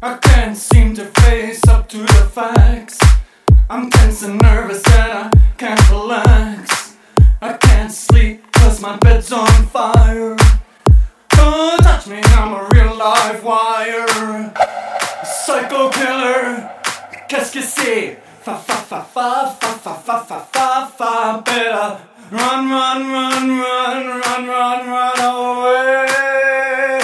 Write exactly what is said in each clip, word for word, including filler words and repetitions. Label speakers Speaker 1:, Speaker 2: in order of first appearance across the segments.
Speaker 1: I can't seem to face up to the facts. I'm tense and nervous and I can't relax. I can't sleep cause my bed's on fire. Don't touch me, I'm a real live wire. Psycho killer, qu'est-ce que c'est? Fa fa fa fa fa fa fa fa fa fa. Better run, run, run, run, run, run, run away.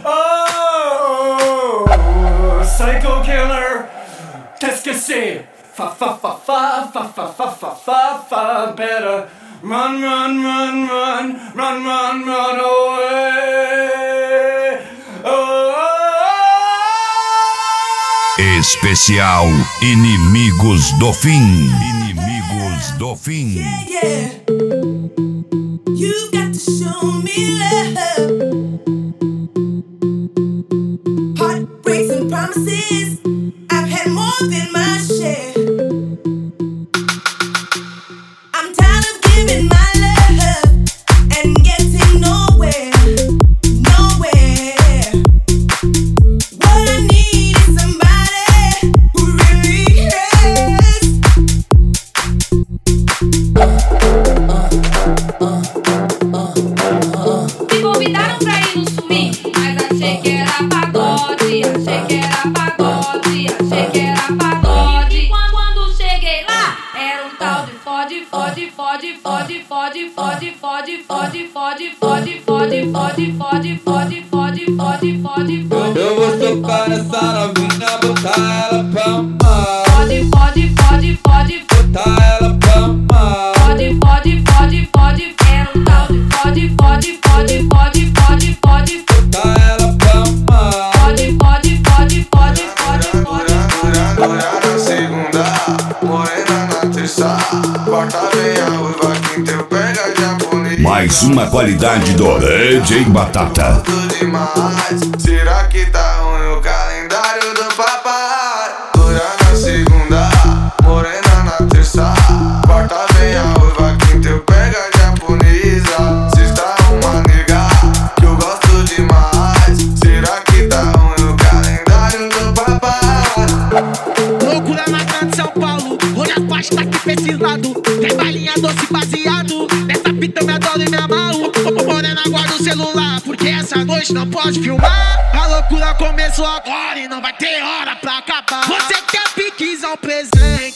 Speaker 1: Oh, psycho killer, qu'est-ce que c'est? Fa fa fa fa fa fa fa fa fa fa. Better run, run, run, run, run, run, run away. Oh.
Speaker 2: Especial Inimigos do Fim. Inimigos do Fim.
Speaker 3: Yeah, yeah. You've got to show me love. Heartbreaks and promises, I've had more than my share. I'm tired of giving my love and getting nowhere, nowhere. What I need is somebody who really cares.
Speaker 4: Me convidaram pra ir no swing, mas achei que era pagode, achei que era pagode, achei que era pagode. E quando, quando cheguei lá, era um tal de fode, fode, fode, fode, fode, fode, fode, fode, fode, fode, fode, fode, fode, fode, fode, fode, fode, fode.
Speaker 5: Eu vou tocar essa novinha, botar ela pra amar.
Speaker 4: Fode, fode, fode, fode,
Speaker 5: Botar ela pra amar.
Speaker 4: fode, fode, fode, fode. Era um tal de fode, fode, fode, fode, fode, fode.
Speaker 5: Botar ela pra amar.
Speaker 4: Fode, fode, fode, fode, fode, fode.
Speaker 6: Dura, dura na segunda, morena na terça. Quarta vem a uva, quinta eu pego a japonesa.
Speaker 2: Mais uma qualidade do D J Batata.
Speaker 6: Tudo demais, será que tá ruim o calendário do papai? Dura na segunda, morena na terça. Quarta vem a uva, quinta eu pego a japonesa. Sexta uma nega, que eu gosto demais. Será que tá ruim o calendário do papai?
Speaker 7: Loucura na grande São Paulo, hoje as baixas tá aqui pra esse lado. Tem balinha doce baseado, nessa fita eu me adoro e me amarro. Morena, guarda o celular, porque essa noite não pode filmar. A loucura começou agora e não vai ter hora pra acabar. Você quer piquezão presente?